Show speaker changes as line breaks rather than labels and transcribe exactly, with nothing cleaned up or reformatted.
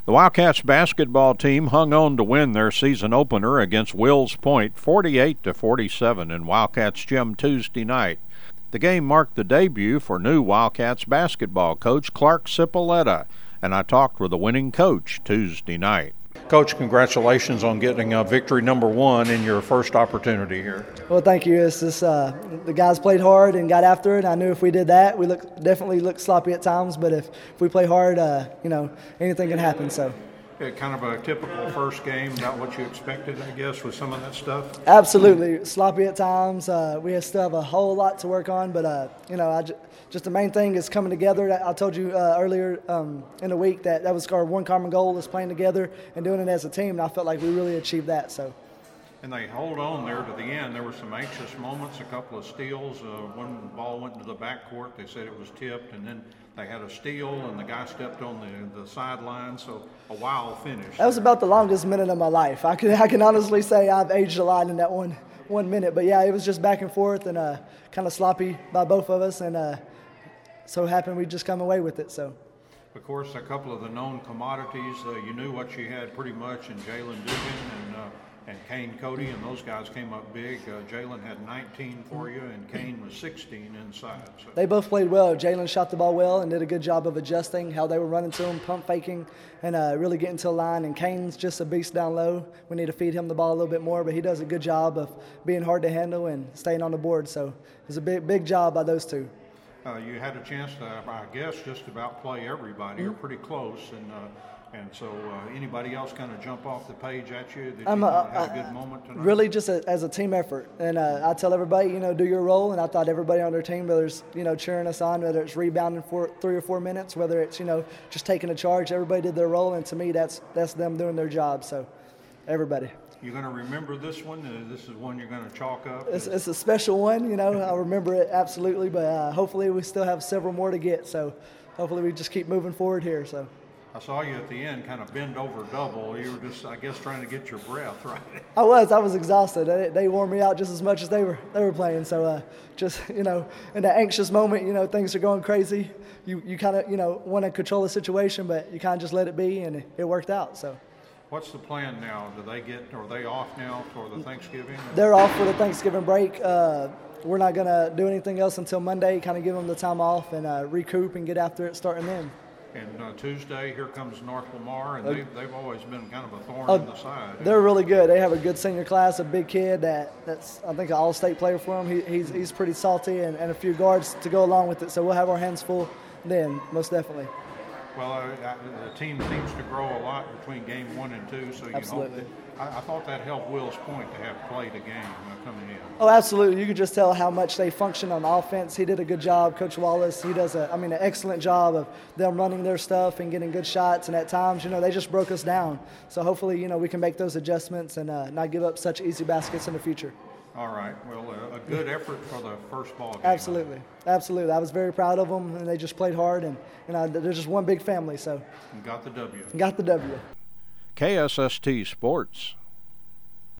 The Wildcats basketball team hung on to win their season opener against Wills Point forty-eight to forty-seven in Wildcats Gym Tuesday night. The game marked the debut for new Wildcats basketball coach Clark Cipolletta, and I talked with the winning coach Tuesday night. Coach, congratulations on getting uh, victory number one in your first opportunity here.
Well, thank you. It's just, uh, the guys played hard and got after it. I knew if we did that, we look, definitely looked sloppy at times, but if, if we play hard, uh, you know, anything can happen. So.
Yeah, kind of a typical first game, not what you expected, I guess, with some of that stuff?
Absolutely. Sloppy at times. Uh, we still have a whole lot to work on, but, uh, you know, I j- just the main thing is coming together. I told you uh, earlier um, in the week that that was our one common goal, is playing together and doing it as a team, and I felt like we really achieved that. So.
And they hold on there to the end. There were some anxious moments, a couple of steals. Uh, one ball went into the backcourt. They said it was tipped, and then they had a steal, and the guy stepped on the, the sideline. So a wild finish.
That was about the longest minute of my life. I can I can honestly say I've aged a lot in that one one minute. But yeah, it was just back and forth and uh, kind of sloppy by both of us, and uh, so happened we just come away with it. So.
Of course, a couple of the known commodities. Uh, you knew what you had pretty much in Jalen Dugan and. Uh, And Kane Cody, and those guys came up big. Uh, Jalen had nineteen for you, and Kane was sixteen inside. So.
They both played well. Jalen shot the ball well and did a good job of adjusting how they were running to him, pump faking, and uh, really getting to the line. And Kane's just a beast down low. We need to feed him the ball a little bit more, but he does a good job of being hard to handle and staying on the board. So it was a big, big job by those two.
Uh, you had a chance to, I guess, just about play everybody, mm-hmm. or pretty close, and uh, and so uh, anybody else kind of jump off the page at you? Did you
uh,
have a good moment tonight?
Really just a, as a team effort. And uh, I tell everybody, you know, do your role, and I thought everybody on their team, whether it's, you know, cheering us on, whether it's rebounding for three or four minutes, whether it's, you know, just taking a charge, everybody did their role, and to me that's that's them doing their job. So everybody.
You're going to remember this one? Uh, this is one you're going to chalk up?
It's, it's a special one, you know. I remember it absolutely, but uh, hopefully we still have several more to get. So hopefully we just keep moving forward here. So.
I saw you at the end kind of bend over double. You were just, I guess, trying to get your breath, right?
I was. I was exhausted. They, they wore me out just as much as they were they were playing. So uh, just, you know, in that anxious moment, you know, things are going crazy. You you kind of, you know, want to control the situation, but you kind of just let it be, and it, it worked out. So.
What's the plan now? Do they get, are they off now for the Thanksgiving?
They're off for the Thanksgiving break. Uh, we're not going to do anything else until Monday, kind of give them the time off and uh, recoup and get after it starting then.
And uh, Tuesday, here comes North Lamar, and they've, they've always been kind of a thorn
uh,
in the side.
They're really good. They have a good senior class, a big kid that, that's, I think, an all-state player for them. He, he's, he's pretty salty, and, and a few guards to go along with it. So we'll have our hands full then, most definitely.
Well, uh, the team seems to grow a lot between game one and two, so you
absolutely.
hope that, I, I thought that helped Wills Point to have played a game uh, coming in.
Oh, absolutely. You could just tell how much they function on offense. He did a good job. Coach Wallace, he does, a, I mean, an excellent job of them running their stuff and getting good shots, and at times, you know, they just broke us down. So hopefully, you know, we can make those adjustments and uh, not give up such easy baskets in the future.
All right. Well, uh, a good effort for the first ball game.
Absolutely. Absolutely. I was very proud of them, and they just played hard, and, and I, they're just one big family. So.
And got the W.
Got the W.
K S S T Sports.